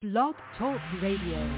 Blog Talk Radio.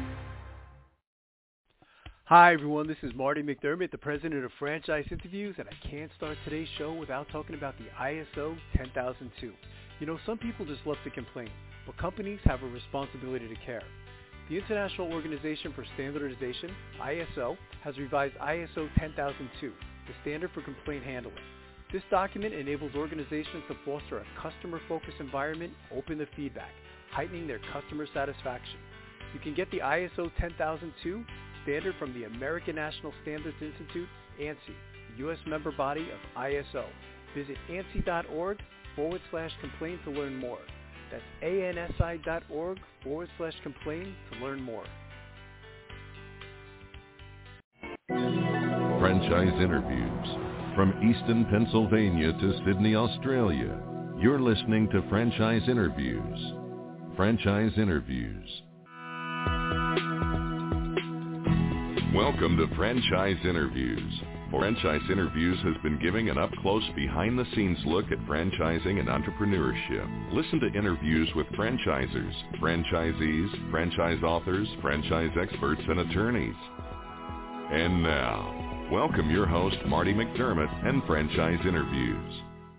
Hi, everyone. This is Marty McDermott, the president of Franchise Interviews, and I can't start today's show without talking about the ISO 10002. You know, some people just love to complain, but companies have a responsibility to care. The International Organization for Standardization, ISO, has revised ISO 10002, the standard for complaint handling. This document enables organizations to foster a customer-focused environment open to feedback, heightening their customer satisfaction. You can get the ISO 10002 standard from the American National Standards Institute, ANSI, the U.S. member body of ISO. Visit ANSI.org/complain to learn more. That's ANSI.org/complain to learn more. Franchise Interviews. From Easton, Pennsylvania to Sydney, Australia, you're listening to Franchise Interviews. Franchise Interviews. Welcome to Franchise Interviews. Franchise Interviews has been giving an up-close, behind-the-scenes look at franchising and entrepreneurship. Listen to interviews with franchisers, franchisees, franchise authors, franchise experts, and attorneys. And now, welcome your host, Marty McDermott, and Franchise Interviews.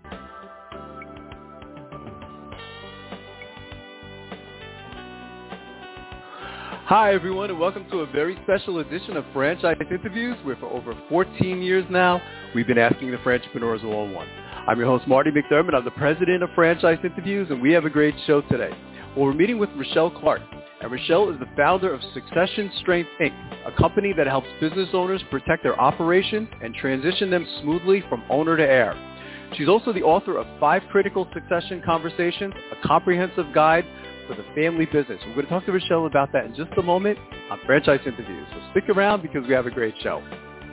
Hi, everyone, and welcome to a very special edition of Franchise Interviews, where for over 14 years now, we've been asking the Frantrepreneurs one-on-one. I'm your host, Marty McDermott. I'm the president of Franchise Interviews, and we have a great show today. Well, we're meeting with Rochelle Clark, and Rochelle is the founder of Succession Strength, Inc., a company that helps business owners protect their operations and transition them smoothly from owner to heir. She's also the author of 5 Critical Succession Conversations, a comprehensive guide for the family business. We're going to talk to Rochelle about that in just a moment on Franchise Interviews. So stick around because we have a great show.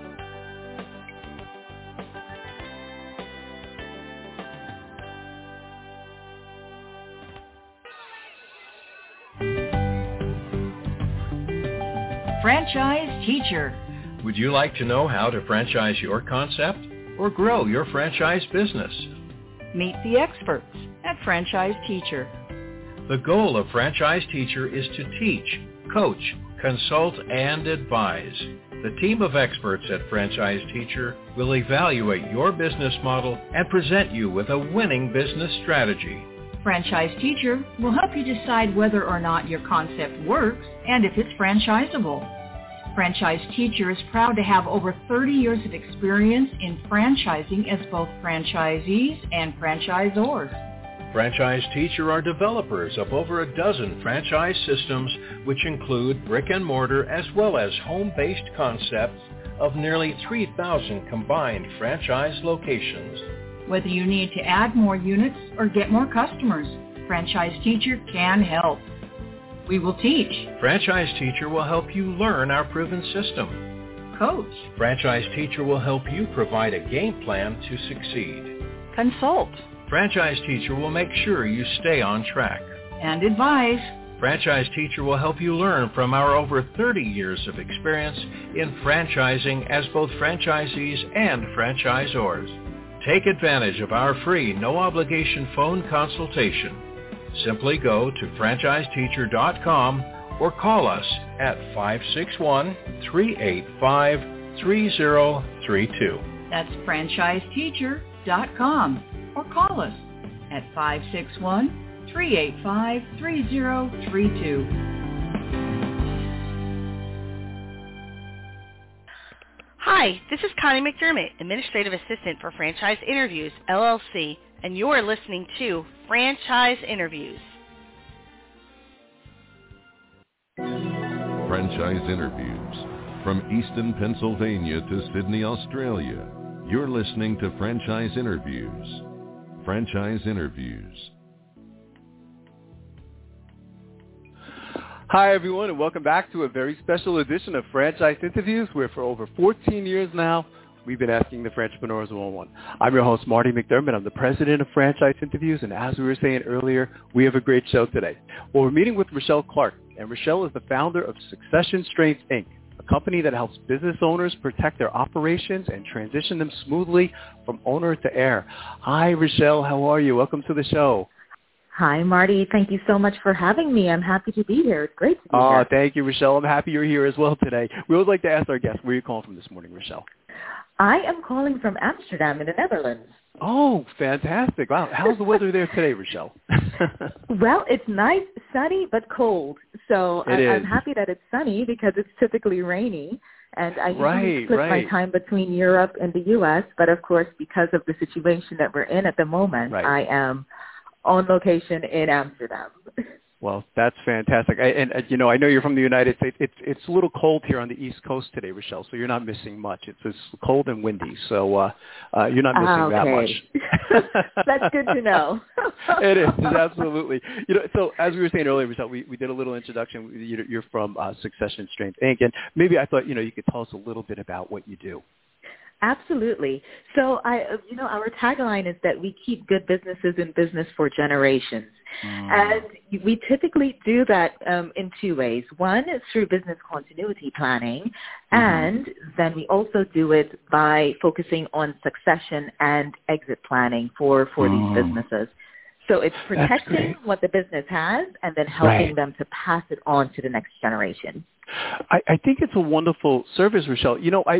Franchise Teacher. Would you like to know how to franchise your concept or grow your franchise business? Meet the experts at Franchise Teacher. The goal of Franchise Teacher is to teach, coach, consult, and advise. The team of experts at Franchise Teacher will evaluate your business model and present you with a winning business strategy. Franchise Teacher will help you decide whether or not your concept works and if it's franchisable. Franchise Teacher is proud to have over 30 years of experience in franchising as both franchisees and franchisors. Franchise Teacher are developers of over a dozen franchise systems, which include brick and mortar as well as home-based concepts of nearly 3,000 combined franchise locations. Whether you need to add more units or get more customers, Franchise Teacher can help. We will teach. Franchise Teacher will help you learn our proven system. Coach. Franchise Teacher will help you provide a game plan to succeed. Consult. Franchise Teacher will make sure you stay on track. And advise. Franchise Teacher will help you learn from our over 30 years of experience in franchising as both franchisees and franchisors. Take advantage of our free, no-obligation phone consultation. Simply go to franchiseteacher.com or call us at 561-385-3032. That's franchiseteacher.com. Or call us at 561-385-3032. Hi, this is Connie McDermott, Administrative Assistant for Franchise Interviews, LLC, and you're listening to Franchise Interviews. Franchise Interviews. From Easton, Pennsylvania to Sydney, Australia, you're listening to Franchise Interviews. Franchise Interviews. Hi, everyone, and welcome back to a very special edition of Franchise Interviews, where for over 14 years now, we've been asking the Frantrepreneurs one-on-one. I'm your host, Marty McDermott. I'm the president of Franchise Interviews, and as we were saying earlier, we have a great show today. Well, we're meeting with Rochelle Clark, and Rochelle is the founder of Succession Strength, Inc., a company that helps business owners protect their operations and transition them smoothly from owner to heir. Hi, Rochelle. How are you? Welcome to the show. Hi, Marty. Thank you so much for having me. I'm happy to be here. It's great to be here. Thank you, Rochelle. I'm happy you're here as well today. We always like to ask our guests, where are you calling from this morning, Rochelle? I am calling from Amsterdam in the Netherlands. Oh, fantastic. Wow. How's the weather there today, Rochelle? Well, it's nice, sunny, but cold. So I'm happy that it's sunny because it's typically rainy. And I usually split my time between Europe and the U.S. But, of course, because of the situation that we're in at the moment, I am on location in Amsterdam. Well, that's fantastic. I know you're from the United States. It's a little cold here on the East Coast today, Rochelle, so you're not missing much. It's cold and windy, so you're not missing that much. That's good to know. It is, absolutely. So as we were saying earlier, Rochelle, we did a little introduction. You're from Succession Strength Inc., and maybe I thought, you could tell us a little bit about what you do. Absolutely. So our tagline is that we keep good businesses in business for generations. And we typically do that in two ways. One is through business continuity planning, and then we also do it by focusing on succession and exit planning for these businesses. So it's protecting what the business has and then helping them to pass it on to the next generation. I think it's a wonderful service, Rochelle.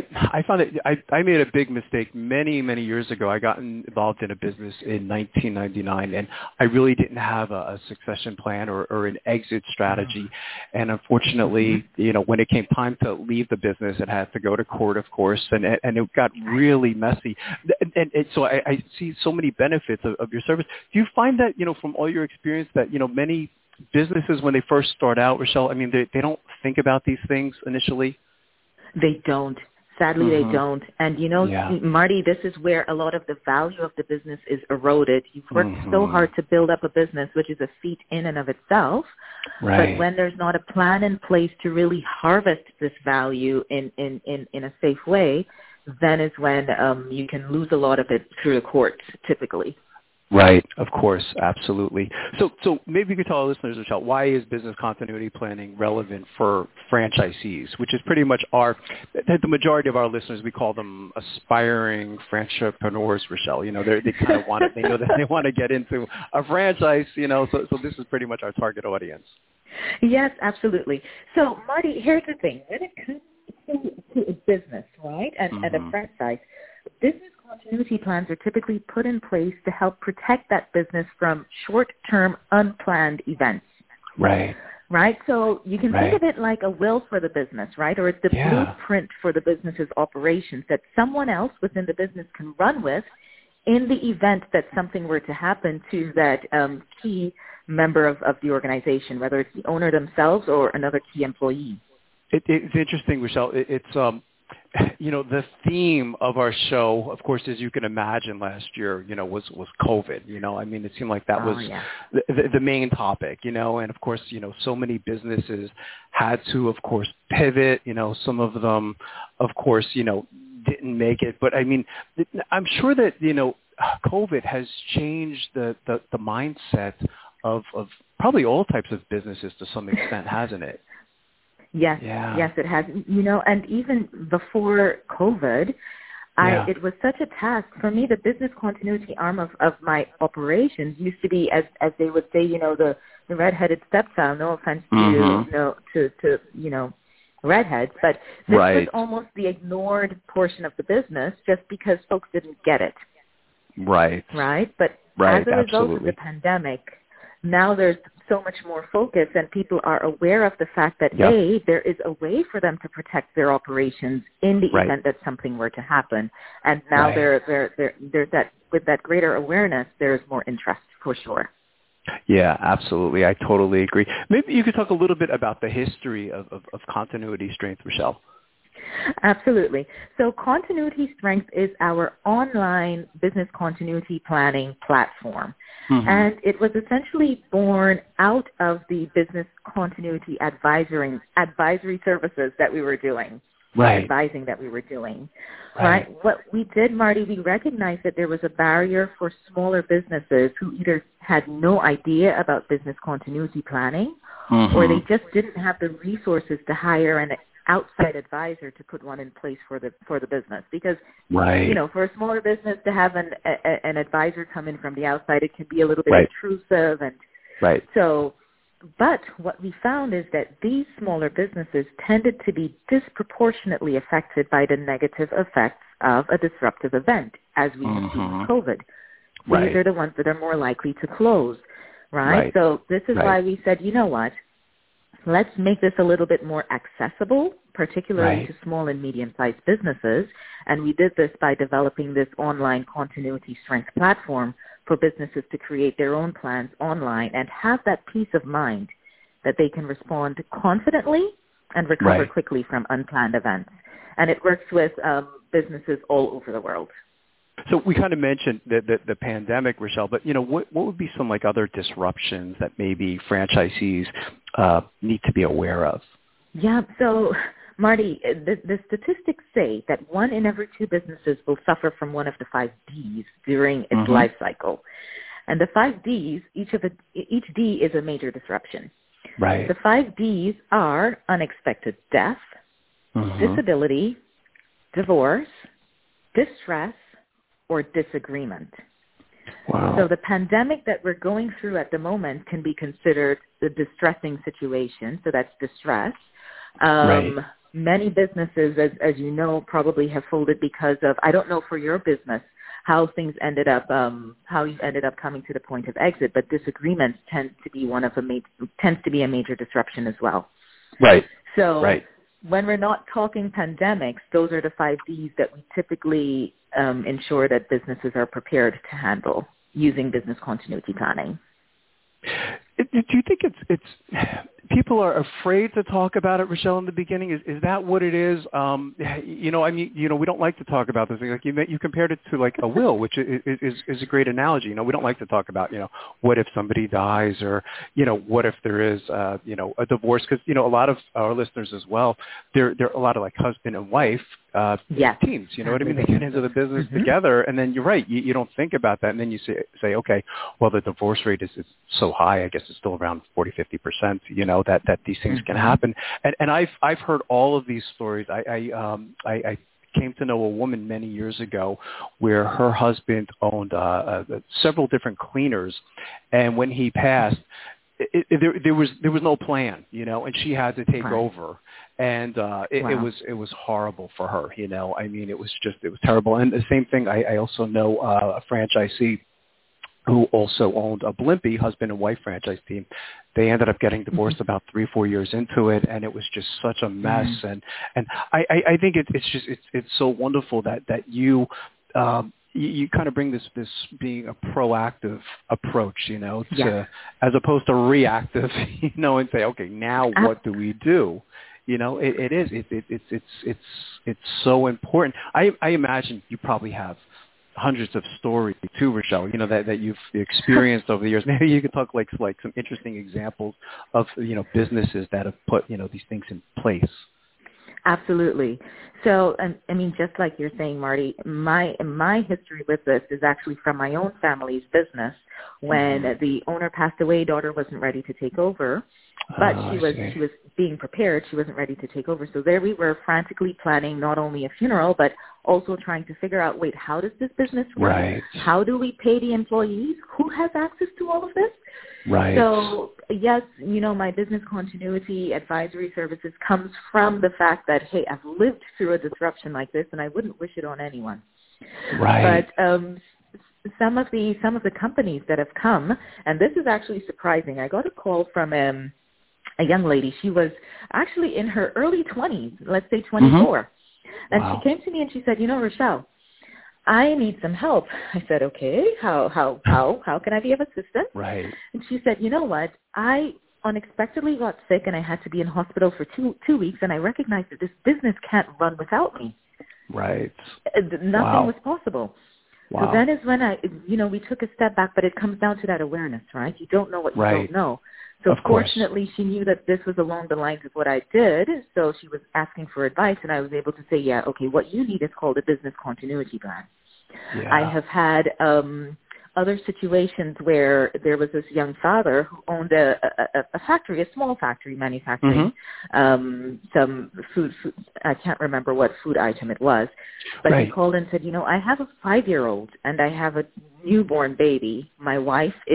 I found that I made a big mistake many, many years ago. I got involved in a business in 1999, and I really didn't have a succession plan or an exit strategy. And unfortunately, when it came time to leave the business, it had to go to court, of course, and it got really messy. And so I see so many benefits of your service. Do you find that, from all your experience, that, many businesses, when they first start out, Rochelle, I mean, they don't think about these things initially? They don't. Sadly, they don't. And, Marty, this is where a lot of the value of the business is eroded. You've worked so hard to build up a business, which is a feat in and of itself. But when there's not a plan in place to really harvest this value in a safe way, then is when you can lose a lot of it through the courts, typically. Right, of course, absolutely. So maybe you could tell our listeners, Rochelle, why is business continuity planning relevant for franchisees, which is pretty much the majority of our listeners, we call them aspiring franchipreneurs, Rochelle. They kind of want it, they know that they want to get into a franchise, so this is pretty much our target audience. Yes, absolutely. So, Marty, here's the thing. When it comes to a business, right, and a franchise, business continuity plans are typically put in place to help protect that business from short-term unplanned events. Right. Right? So you can think of it like a will for the business, right? Or it's the blueprint for the business's operations that someone else within the business can run with in the event that something were to happen to that key member of the organization, whether it's the owner themselves or another key employee. It's interesting, Rochelle. It's the theme of our show, of course, as you can imagine, last year, was COVID. I mean, it seemed like that was the main topic, and of course, so many businesses had to, of course, pivot. Some of them, of course, didn't make it. But I mean, I'm sure that, COVID has changed the mindset of probably all types of businesses to some extent, hasn't it? Yes, yes, it has. And even before COVID, it was such a task for me. The business continuity arm of my operations used to be, as they would say, the redheaded stepchild. No offense to redheads, but this was almost the ignored portion of the business, just because folks didn't get it. Right. But as a result of the pandemic, now there's so much more focus, and people are aware of the fact that there is a way for them to protect their operations in the event that something were to happen. And now there's that, with that greater awareness, there's more interest for sure. Yeah, absolutely. I totally agree. Maybe you could talk a little bit about the history of Continuity Strength, Rochelle. Absolutely. So Continuity Strength is our online business continuity planning platform. And it was essentially born out of the business continuity advisory services that we were doing. Advising that we were doing. What we did, Marty, we recognized that there was a barrier for smaller businesses who either had no idea about business continuity planning or they just didn't have the resources to hire an outside advisor to put one in place for the business, because for a smaller business to have an advisor come in from the outside, it can be a little bit intrusive, and Right. So, but what we found is that these smaller businesses tended to be disproportionately affected by the negative effects of a disruptive event, as we have seen with COVID. These are the ones that are more likely to close, right? So this is why we said, you know what, let's make this a little bit more accessible, particularly to small and medium-sized businesses. And we did this by developing this online continuity strength platform for businesses to create their own plans online and have that peace of mind that they can respond confidently and recover quickly from unplanned events. And it works with businesses all over the world. So we kind of mentioned the pandemic, Rochelle, but, you know, what would be some like other disruptions that maybe franchisees need to be aware of? Yeah, so Marty, the statistics say that 1 in every 2 businesses will suffer from one of the 5 Ds during its life cycle. And the 5 Ds, each D is a major disruption. Right. The 5 Ds are unexpected death, disability, divorce, distress, or disagreement. Wow. So the pandemic that we're going through at the moment can be considered the distressing situation. So that's distress. Many businesses, as you know, probably have folded because of, I don't know for your business, how things ended up, how you ended up coming to the point of exit, but disagreements tends to be a major disruption as well. Right. So when we're not talking pandemics, those are the 5 Ds that we typically ensure that businesses are prepared to handle using business continuity planning. Do you think it's people are afraid to talk about it, Rochelle, in the beginning? Is that what it is? You know, I mean, you know, we don't like to talk about this. Like you compared it to like a will, which is a great analogy. You know, we don't like to talk about, you know, what if somebody dies, or, you know, what if there is, you know, a divorce? Because, you know, a lot of our listeners as well, they're a lot of like husband and wife teams. You know what I mean? They get into the business together, and then you're right. You don't think about that, and then you say, okay, well, the divorce rate is so high. I guess it's still around 40-50%. You know, that these things can happen. And I've heard all of these stories. I came to know a woman many years ago where her husband owned several different cleaners, and when he passed, there was no plan, you know, and she had to take over. And it was horrible for her, you know. I mean, it was terrible. And the same thing, I also know a franchisee who also owned a Blimpie husband and wife franchise team. They ended up getting divorced about 3-4 years into it, and it was just such a mess. And I think it's so wonderful that you kind of bring this being a proactive approach, you know, to as opposed to reactive, you know, and say, okay, now what do we do? You know, it's so important. I imagine you probably have hundreds of stories too, Rochelle, you know, that you've experienced over the years. Maybe you could talk like some interesting examples of, you know, businesses that have put, you know, these things in place. Absolutely. So, I mean, just like you're saying, Marty, my history with this is actually from my own family's business. When the owner passed away, daughter wasn't ready to take over, but she was being prepared. She wasn't ready to take over. So there we were, frantically planning not only a funeral, but also trying to figure out, wait, how does this business run? Right. How do we pay the employees? Who has access to all of this? Right. So, yes, you know, my business continuity advisory services comes from the fact that, hey, I've lived through a disruption like this, and I wouldn't wish it on anyone. Right. But some of the companies that have come, and this is actually surprising. I got a call from a young lady. She was actually in her early 20s, let's say 24. And she came to me and she said, you know, Rochelle, I need some help. I said, okay, how can I be of assistance? Right. And she said, you know what, I unexpectedly got sick and I had to be in hospital for two weeks, and I recognized that this business can't run without me. Right. Nothing was possible. Wow. So that is when we took a step back, but it comes down to that awareness, right? You don't know what you don't know. So fortunately, she knew that this was along the lines of what I did, so she was asking for advice, and I was able to say, yeah, okay, what you need is called a business continuity plan. Yeah. I have had other situations where there was this young father who owned a factory, a small factory manufacturing some food, I can't remember what food item it was, but he called and said, you know, I have a 5-year-old and I have a newborn baby. My wife is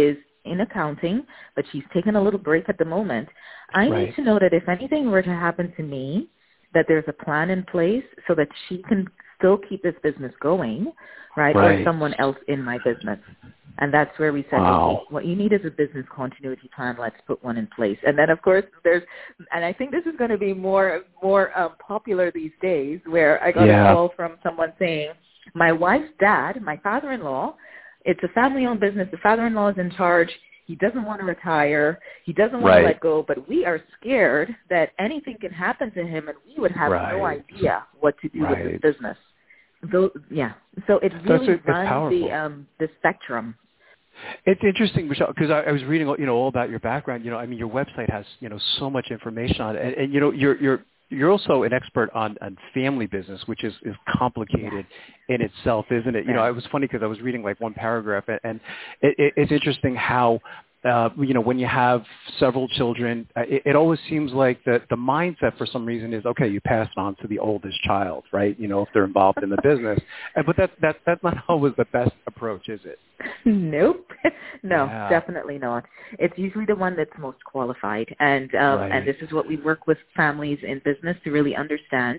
in accounting, but she's taken a little break at the moment. I Right. need to know that if anything were to happen to me, that there's a plan in place so that she can still keep this business going, right? Right. Or someone else in my business. And that's where we said, Wow. okay, what you need is a business continuity plan. Let's put one in place. And then, of course, and I think this is going to be more popular these days, where I got a call from someone saying, my wife's dad, my father-in-law, it's a family-owned business. The father-in-law is in charge. He doesn't want to retire. He doesn't want to let go, but we are scared that anything can happen to him, and we would have no idea what to do with his business. So it really runs the spectrum. It's interesting, Michelle, because I was reading, all about your background. I mean, your website has, so much information on it, and you're also an expert on family business, which is complicated in itself, isn't it? It was funny because I was reading like one paragraph, and it's interesting how, when you have several children, it always seems like the mindset for some reason is, okay, you pass it on to the oldest child, right? If they're involved in the business. But that's not always the best approach, is it? Nope. No, definitely not. It's usually the one that's most qualified. And this is what we work with families in business to really understand.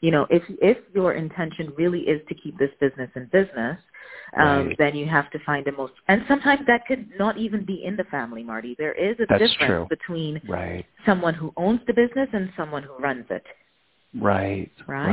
If your intention really is to keep this business in business, then you have to find the most, and sometimes that could not even be in the family, Marty. There is a difference between someone who owns the business and someone who runs it. Right.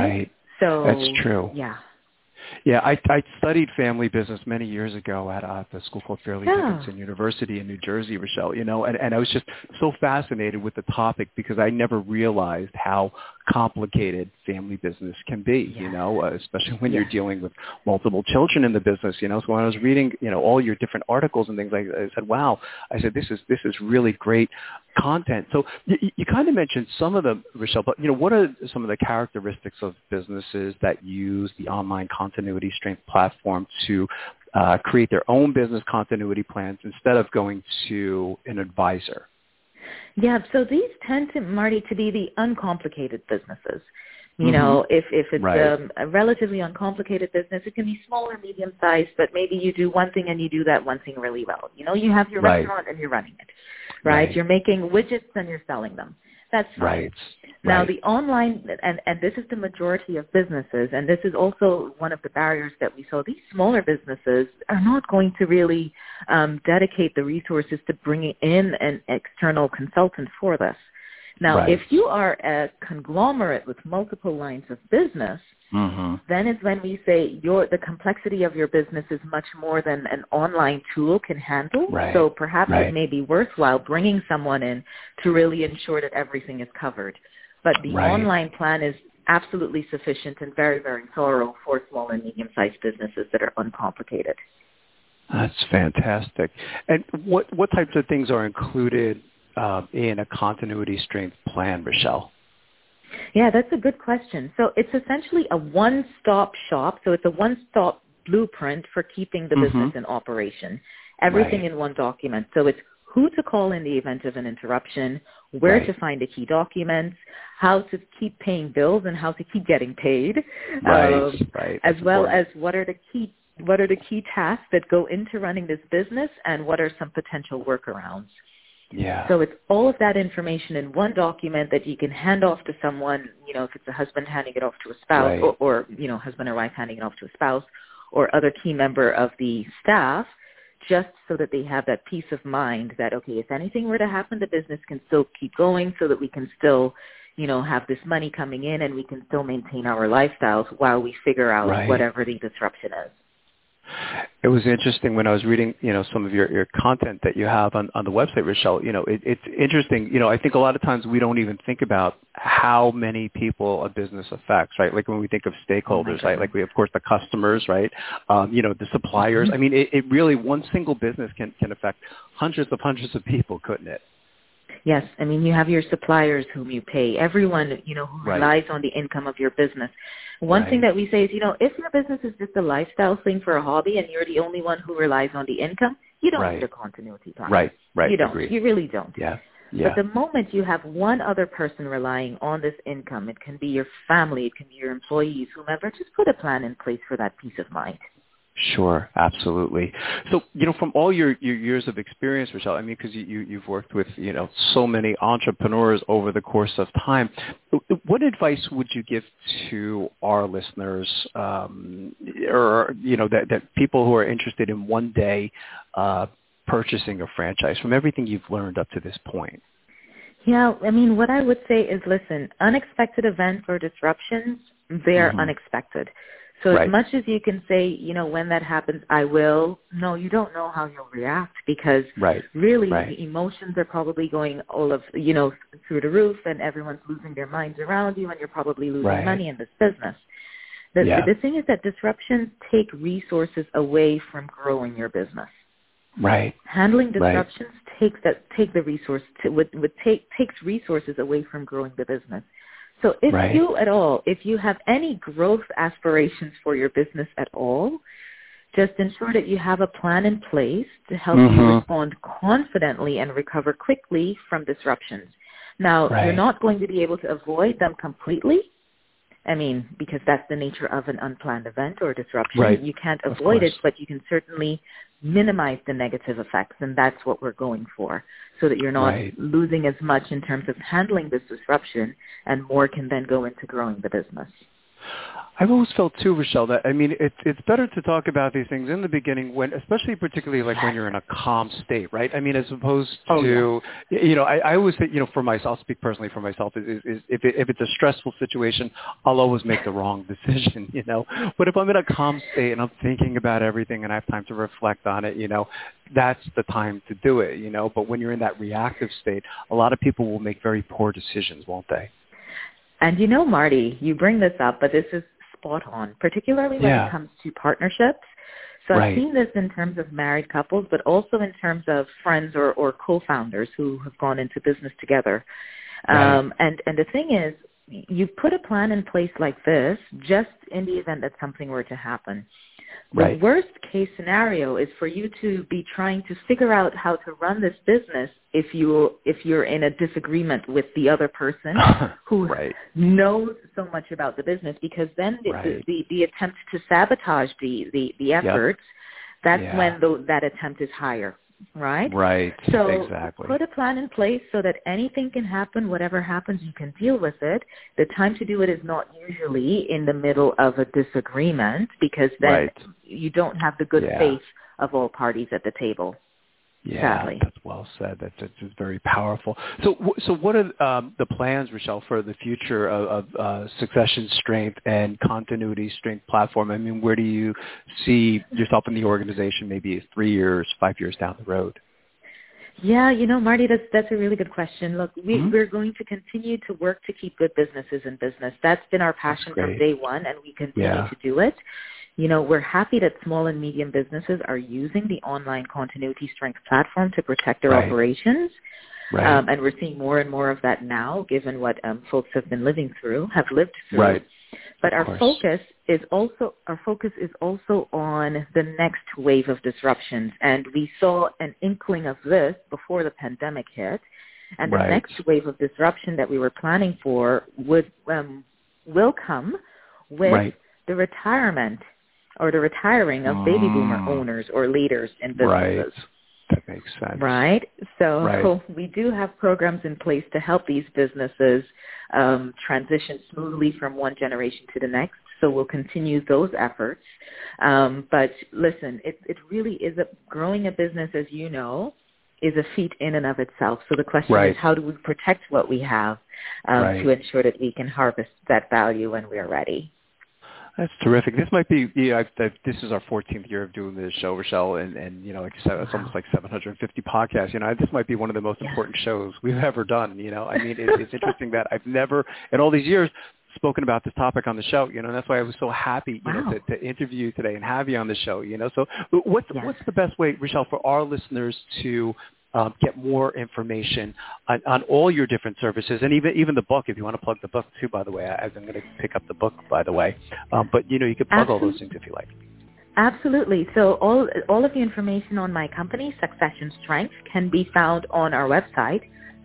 So that's true. Yeah. Yeah, I studied family business many years ago at a school called Fairleigh Dickinson University in New Jersey, Rochelle, and I was just so fascinated with the topic because I never realized how complicated family business can be, especially when you're dealing with multiple children in the business, So when I was reading, all your different articles and things like that, I said, wow, this is really great content. So you kind of mentioned some of them, Rochelle, but, what are some of the characteristics of businesses that use the online continuity strength platform to create their own business continuity plans instead of going to an advisor? Yeah, so these tend to, Marty, to be the uncomplicated businesses. If it's a relatively uncomplicated business, it can be small or medium-sized, but maybe you do one thing and you do that one thing really well. You have your restaurant and you're running it, right? You're making widgets and you're selling them. That's fine. Now, the online, and this is the majority of businesses, and this is also one of the barriers that we saw. These smaller businesses are not going to really dedicate the resources to bringing in an external consultant for this. Now, if you are a conglomerate with multiple lines of business, then it's when we say the complexity of your business is much more than an online tool can handle. So perhaps it may be worthwhile bringing someone in to really ensure that everything is covered. But the online plan is absolutely sufficient and very, very thorough for small and medium-sized businesses that are uncomplicated. That's fantastic. And what types of things are included in a continuity strength plan, Rochelle? Yeah, that's a good question. So it's essentially a one-stop shop. So it's a one-stop blueprint for keeping the business in operation. Everything in one document. So it's who to call in the event of an interruption, where to find the key documents, how to keep paying bills and how to keep getting paid, as well as what are the key tasks that go into running this business and what are some potential workarounds. Yeah. So it's all of that information in one document that you can hand off to someone, if it's a husband handing it off to a spouse or husband or wife handing it off to a spouse or other key member of the staff, just so that they have that peace of mind that, okay, if anything were to happen, the business can still keep going so that we can still, have this money coming in and we can still maintain our lifestyles while we figure out whatever the disruption is. It was interesting when I was reading, some of your content that you have on the website, Rochelle. It's interesting. I think a lot of times we don't even think about how many people a business affects, right? Like when we think of stakeholders, right? Like we, of course, the customers, right? The suppliers. I mean, it really, one single business can affect hundreds of people, couldn't it? Yes. I mean, you have your suppliers whom you pay, everyone, who relies on the income of your business. One thing that we say is, if your business is just a lifestyle thing for a hobby and you're the only one who relies on the income, you don't need a continuity plan. Right. You don't. Agreed. You really don't. Yeah. But the moment you have one other person relying on this income, it can be your family, it can be your employees, whomever, just put a plan in place for that peace of mind. Sure, absolutely. So, from all your years of experience, Rochelle, I mean, because you've worked with, so many entrepreneurs over the course of time, what advice would you give to our listeners, or, that people who are interested in one day purchasing a franchise from everything you've learned up to this point? Yeah, I mean, what I would say is, listen, unexpected events or disruptions, they're unexpected. So as much as you can say, when that happens, I will, no, you don't know how you'll react, because really the emotions are probably going through the roof, and everyone's losing their minds around you, and you're probably losing money in this business. The thing is that disruptions take resources away from growing your business. Right. Handling disruptions takes resources away from growing the business. So if you have any growth aspirations for your business at all, just ensure that you have a plan in place to help you respond confidently and recover quickly from disruptions. Now, you're not going to be able to avoid them completely. I mean, because that's the nature of an unplanned event or disruption. Right. You can't avoid it, but you can certainly minimize the negative effects, and that's what we're going for, so that you're not losing as much in terms of handling this disruption, and more can then go into growing the business. I've always felt too, Rochelle, that it's better to talk about these things in the beginning, particularly when you're in a calm state, right? I mean, as opposed to I always think for myself, I'll speak personally for myself, is if it's a stressful situation, I'll always make the wrong decision, But if I'm in a calm state and I'm thinking about everything and I have time to reflect on it, that's the time to do it, But when you're in that reactive state, a lot of people will make very poor decisions, won't they? And Marty, you bring this up, but this is spot on, particularly when it comes to partnerships. So I've seen this in terms of married couples, but also in terms of friends or co-founders who have gone into business together. And the thing is, you put a plan in place like this just in the event that something were to happen. The worst case scenario is for you to be trying to figure out how to run this business if you're in a disagreement with the other person who knows so much about the business, because then the attempt to sabotage the efforts, that's when that attempt is higher. Right? Right. So exactly. Put a plan in place so that anything can happen. Whatever happens, you can deal with it. The time to do it is not usually in the middle of a disagreement, because then you don't have the good faith of all parties at the table. Yeah, sadly. That's well said. That's very powerful. So what are the plans, Rochelle, for the future of Succession Strength and Continuity Strength platform? I mean, where do you see yourself in the organization maybe 3 years, 5 years down the road? Yeah, Marty, that's a really good question. Look, we're going to continue to work to keep good businesses in business. That's been our passion from day one, and we continue to do it. We're happy that small and medium businesses are using the online Continuity Strength platform to protect their operations. And we're seeing more and more of that now, given what folks have lived through. But our focus is also on the next wave of disruptions. And we saw an inkling of this before the pandemic hit. And the next wave of disruption that we were planning for will come with the retirement or the retiring of baby boomer owners or leaders in businesses. Right. That makes sense. Right? So we do have programs in place to help these businesses transition smoothly from one generation to the next. So we'll continue those efforts. But listen, it really is growing a business, as you know, is a feat in and of itself. So the question is, how do we protect what we have to ensure that we can harvest that value when we're ready? That's terrific. This might be, this is our 14th year of doing this show, Rochelle, and like you said, it's almost like 750 podcasts. This might be one of the most important shows we've ever done. I mean, it's interesting that I've never, in all these years, spoken about this topic on the show, and that's why I was so happy, to interview you today and have you on the show, So what's the best way, Rochelle, for our listeners to get more information on all your different services, and even the book, if you want to plug the book too, by the way. I'm going to pick up the book, by the way. But, you can plug all those things if you like. Absolutely. So all of the information on my company, Succession Strength, can be found on our website,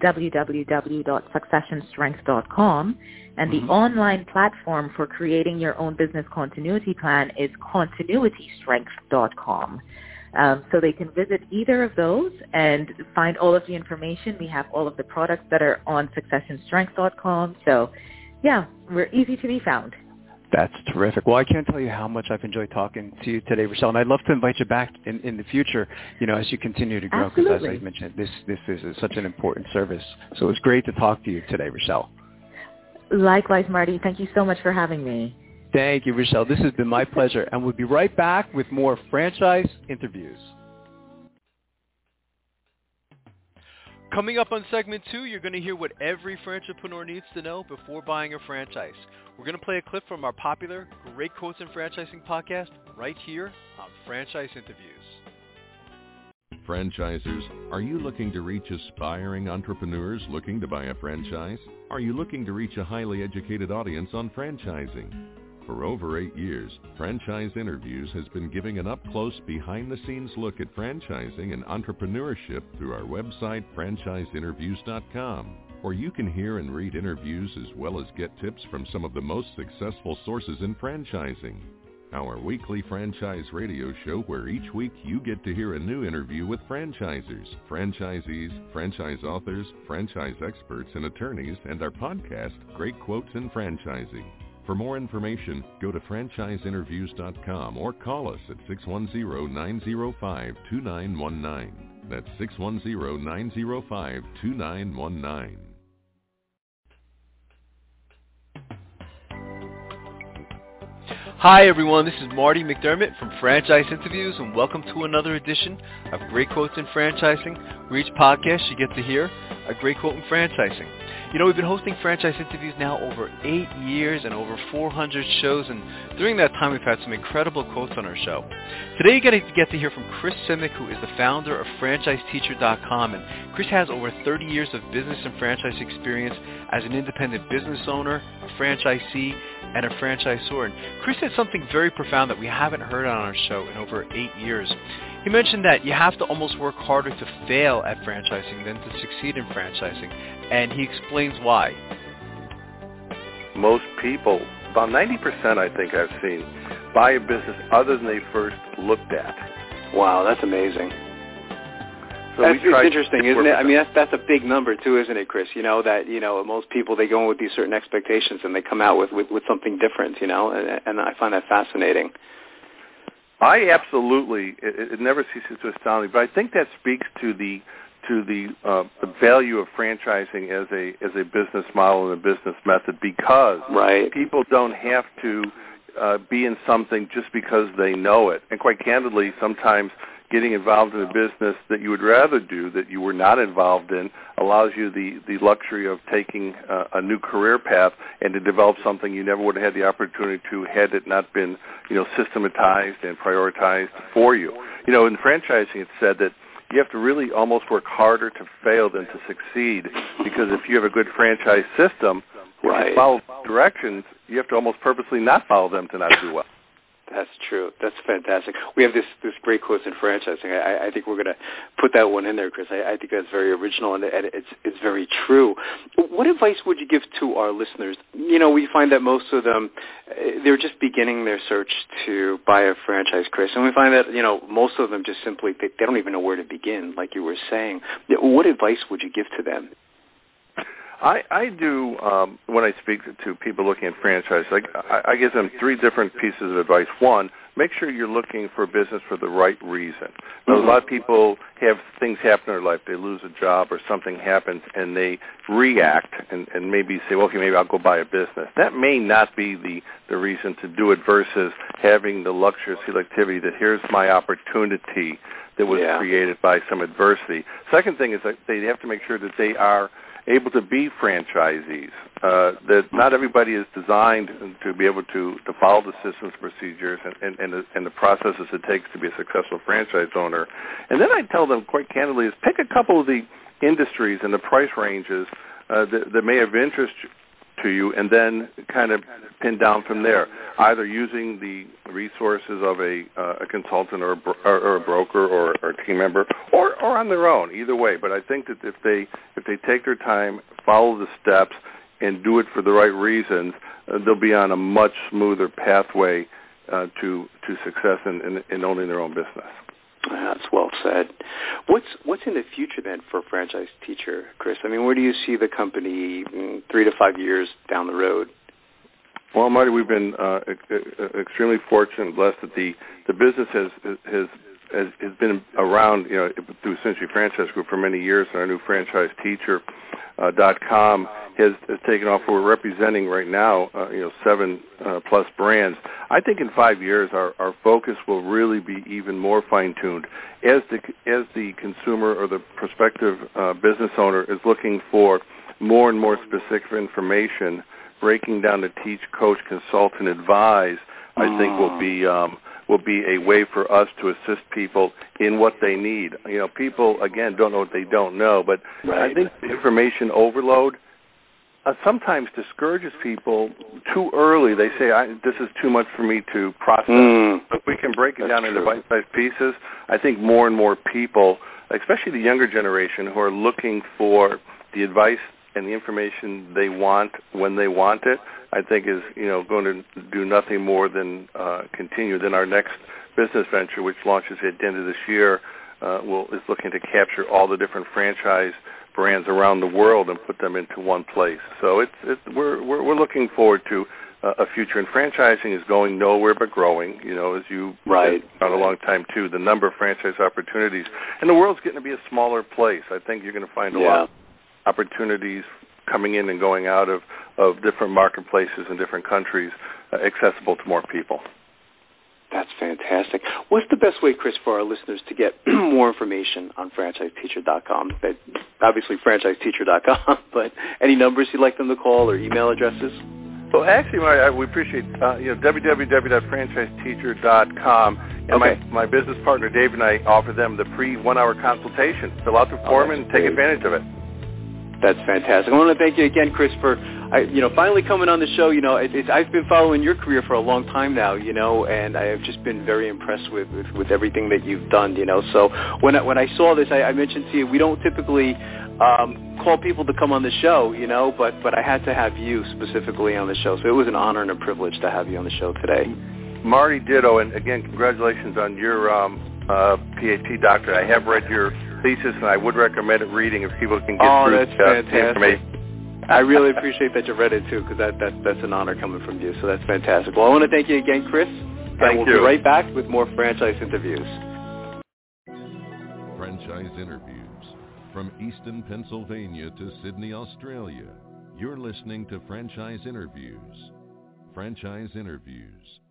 www.successionstrength.com, and the online platform for creating your own business continuity plan is continuitystrength.com. So they can visit either of those and find all of the information. We have all of the products that are on successionstrength.com. So, yeah, we're easy to be found. That's terrific. Well, I can't tell you how much I've enjoyed talking to you today, Rochelle, and I'd love to invite you back in the future, as you continue to grow, because as I mentioned, this is such an important service. So it was great to talk to you today, Rochelle. Likewise, Marty. Thank you so much for having me. Thank you, Rochelle. This has been my pleasure, and we'll be right back with more franchise interviews. Coming up on segment 2, you're going to hear what every Franchipreneur needs to know before buying a franchise. We're going to play a clip from our popular Great Quotes in Franchising podcast right here on Franchise Interviews. Franchisers, are you looking to reach aspiring entrepreneurs looking to buy a franchise? Are you looking to reach a highly educated audience on franchising? For over 8 years, Franchise Interviews has been giving an up-close, behind-the-scenes look at franchising and entrepreneurship through our website, franchiseinterviews.com, where you can hear and read interviews as well as get tips from some of the most successful sources in franchising. Our weekly franchise radio show where each week you get to hear a new interview with franchisers, franchisees, franchise authors, franchise experts, and attorneys, and our podcast, Great Quotes in Franchising. For more information, go to franchiseinterviews.com or call us at 610-905-2919. That's 610-905-2919. Hi everyone, this is Marty McDermott from Franchise Interviews, and welcome to another edition of Great Quotes in Franchising, where each podcast you get to hear a great quote in franchising. We've been hosting Franchise Interviews now over 8 years and over 400 shows, and during that time we've had some incredible quotes on our show. Today you're going to get to hear from Chris Simic, who is the founder of FranchiseTeacher.com, and Chris has over 30 years of business and franchise experience as an independent business owner, a franchisee, and a franchisor. And Chris said something very profound that we haven't heard on our show in over 8 years. He mentioned that you have to almost work harder to fail at franchising than to succeed in franchising, and he explains why. Most people, about 90% I think I've seen, buy a business other than they first looked at. Wow, that's amazing. So that's interesting, isn't it? I mean, that's a big number too, isn't it, Chris? That most people, they go in with these certain expectations and they come out with something different, and I find that fascinating. I absolutely, it never ceases to astound me, but I think that speaks to the value of franchising as a business model and a business method, because people don't have to be in something just because they know it. And quite candidly, sometimes getting involved in a business that you would rather do that you were not involved in allows you the luxury of taking a new career path and to develop something you never would have had the opportunity to had it not been systematized and prioritized for you. In franchising it's said that you have to really almost work harder to fail than to succeed, because if you have a good franchise system, if you follow directions, you have to almost purposely not follow them to not do well. That's true. That's fantastic. We have this great quotes in franchising. I think we're going to put that one in there, Chris. I think that's very original, and it's very true. What advice would you give to our listeners? We find that most of them, they're just beginning their search to buy a franchise, Chris, and we find that, most of them just simply, they don't even know where to begin, like you were saying. What advice would you give to them? I do, when I speak to people looking at franchise, I give them 3 different pieces of advice. One, make sure you're looking for a business for the right reason. Now, a lot of people have things happen in their life. They lose a job or something happens, and they react and maybe say, well, okay, maybe I'll go buy a business. That may not be the reason to do it versus having the luxury of selectivity that here's my opportunity that was created by some adversity. Second thing is that they have to make sure that they are able to be franchisees, that not everybody is designed to be able to follow the systems, procedures, and the processes it takes to be a successful franchise owner. And then I tell them quite candidly is pick a couple of the industries and the price ranges that may have interest to you, and then kind of pin down from there, either using the resources of a consultant or a broker or a team member, or on their own. Either way, but I think that if they take their time, follow the steps, and do it for the right reasons, they'll be on a much smoother pathway to success in owning their own business. That's well said. What's in the future then for Franchise Teacher, Chris? I mean, where do you see the company 3 to 5 years down the road? Well, Marty, we've been extremely fortunate and blessed that the business has been around, through Century Franchise Group for many years. And our new FranchiseTeacher.com has taken off. We're representing right now, 7 plus brands. I think in 5 years, our focus will really be even more fine-tuned as the consumer or the prospective business owner is looking for more and more specific information. Breaking down to teach, coach, consult, and advise, I think will be a way for us to assist people in what they need. People, again, don't know what they don't know, but right. I think the information overload sometimes discourages people too early. They say, this is too much for me to process. But we can break it down into bite-sized pieces. I think more and more people, especially the younger generation, who are looking for the advice and the information they want when they want it, I think is going to do nothing more than continue. Then our next business venture, which launches at the end of this year, is looking to capture all the different franchise brands around the world and put them into one place. So we're looking forward to a future. And franchising is going nowhere but growing. As you said for a long time too, the number of franchise opportunities, and the world's getting to be a smaller place. I think you're going to find a lot of opportunities coming in and going out of different marketplaces in different countries, accessible to more people. That's fantastic. What's the best way, Chris, for our listeners to get more information on FranchiseTeacher.com? Obviously, FranchiseTeacher.com, but any numbers you'd like them to call or email addresses? Well, actually, we appreciate www.franchiseteacher.com. And my business partner, Dave, and I offer them the free 1-hour consultation. Fill out the form and take advantage of it. That's fantastic. I want to thank you again, Chris, for finally coming on the show. I've been following your career for a long time now, and I have just been very impressed with everything that you've done, So when I saw this, I mentioned to you, we don't typically call people to come on the show, but I had to have you specifically on the show. So it was an honor and a privilege to have you on the show today. Marty, ditto, and again, congratulations on your PhD doctorate. I have read your thesis, and I would recommend it reading if people can get through that's fantastic. The information. I really appreciate that you read it too, because that's an honor coming from you. So that's fantastic. Well, I want to thank you again, Chris. Thank you. We'll be right back with more franchise interviews. Franchise interviews from Easton, Pennsylvania to Sydney, Australia. You're listening to Franchise Interviews. Franchise Interviews.